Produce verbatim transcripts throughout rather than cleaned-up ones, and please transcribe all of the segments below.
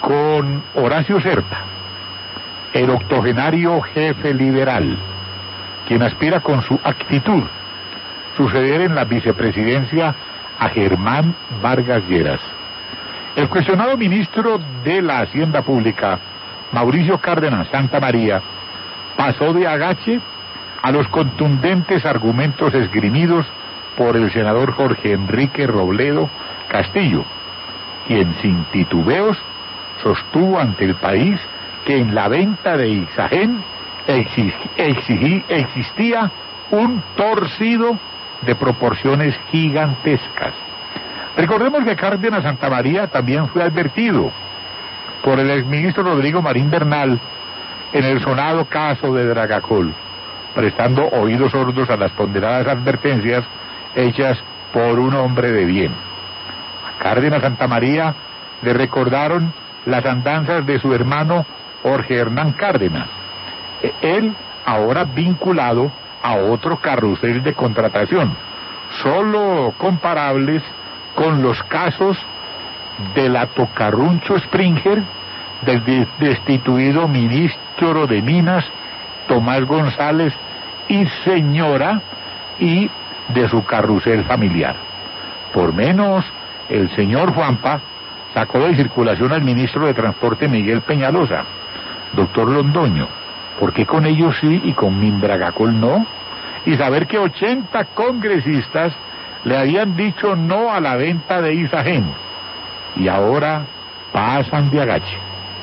con Horacio Serpa, el octogenario jefe liberal, quien aspira con su actitud suceder en la vicepresidencia a Germán Vargas Lleras. El cuestionado ministro de la Hacienda Pública, Mauricio Cárdenas Santamaría, pasó de agache a los contundentes argumentos esgrimidos por el senador Jorge Enrique Robledo Castillo, quien sin titubeos sostuvo ante el país que en la venta de Isagen exig, exigí, existía un torcido de proporciones gigantescas. Recordemos que Cárdenas Santamaría también fue advertido por el exministro Rodrigo Marín Bernal en el sonado caso de Dragacol, prestando oídos sordos a las ponderadas advertencias hechas por un hombre de bien. A Cárdenas Santamaría le recordaron las andanzas de su hermano Jorge Hernán Cárdenas, él ahora vinculado a otro carrusel de contratación, solo comparables con los casos del atocarruncho Springer, del destituido ministro de Minas Tomás González y señora, y de su carrusel familiar. Por menos el señor Juanpa sacó de circulación al ministro de Transporte Miguel Peñalosa, doctor Londoño. ¿Por qué con ellos sí y con Mindragacol no? Y saber que ochenta congresistas le habían dicho no a la venta de Isagen y ahora pasan de agache.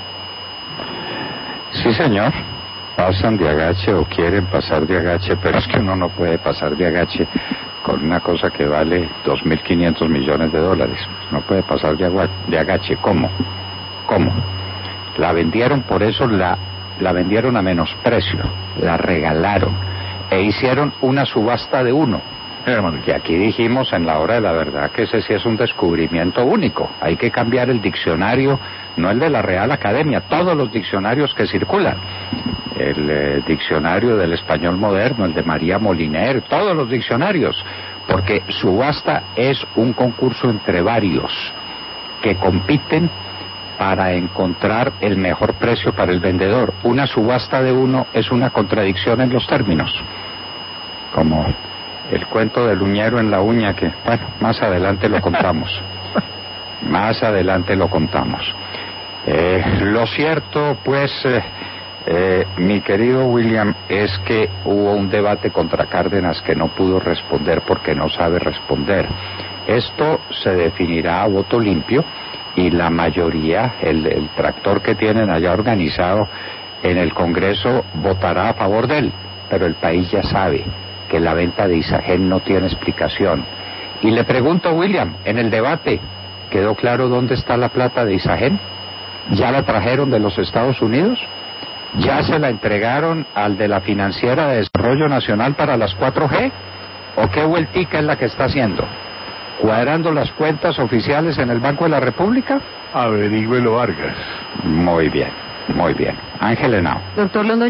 Sí, señor, pasan de agache o quieren pasar de agache, pero es que uno no puede pasar de agache con una cosa que vale dos mil quinientos millones de dólares. No puede pasar de, agua, de agache. ¿Cómo? ¿Cómo? La vendieron, por eso la, la vendieron a menos precio, la regalaron e hicieron una subasta de uno. Que aquí dijimos en la hora de la verdad que ese sí es un descubrimiento único. Hay que cambiar el diccionario, no el de la Real Academia, todos los diccionarios que circulan. El eh, diccionario del español moderno, el de María Moliner, todos los diccionarios. Porque subasta es un concurso entre varios que compiten para encontrar el mejor precio para el vendedor. Una subasta de uno es una contradicción en los términos. Como el cuento del uñero en la uña, que, bueno, más adelante lo contamos. Más adelante lo contamos. Eh, lo cierto, pues, eh, eh, mi querido William, es que hubo un debate contra Cárdenas que no pudo responder porque no sabe responder. Esto se definirá a voto limpio y la mayoría, el, el tractor que tienen allá organizado en el Congreso, votará a favor de él. Pero el país ya sabe que la venta de Isagen no tiene explicación. Y le pregunto a William, en el debate, ¿quedó claro dónde está la plata de Isagen? ¿Ya la trajeron de los Estados Unidos? ¿Ya se la entregaron al de la Financiera de Desarrollo Nacional para las cuatro G? ¿O qué vueltica es la que está haciendo? ¿Cuadrando las cuentas oficiales en el Banco de la República? Averígüelo, Vargas. Muy bien, muy bien. Ángel Henao. Doctor Londoño.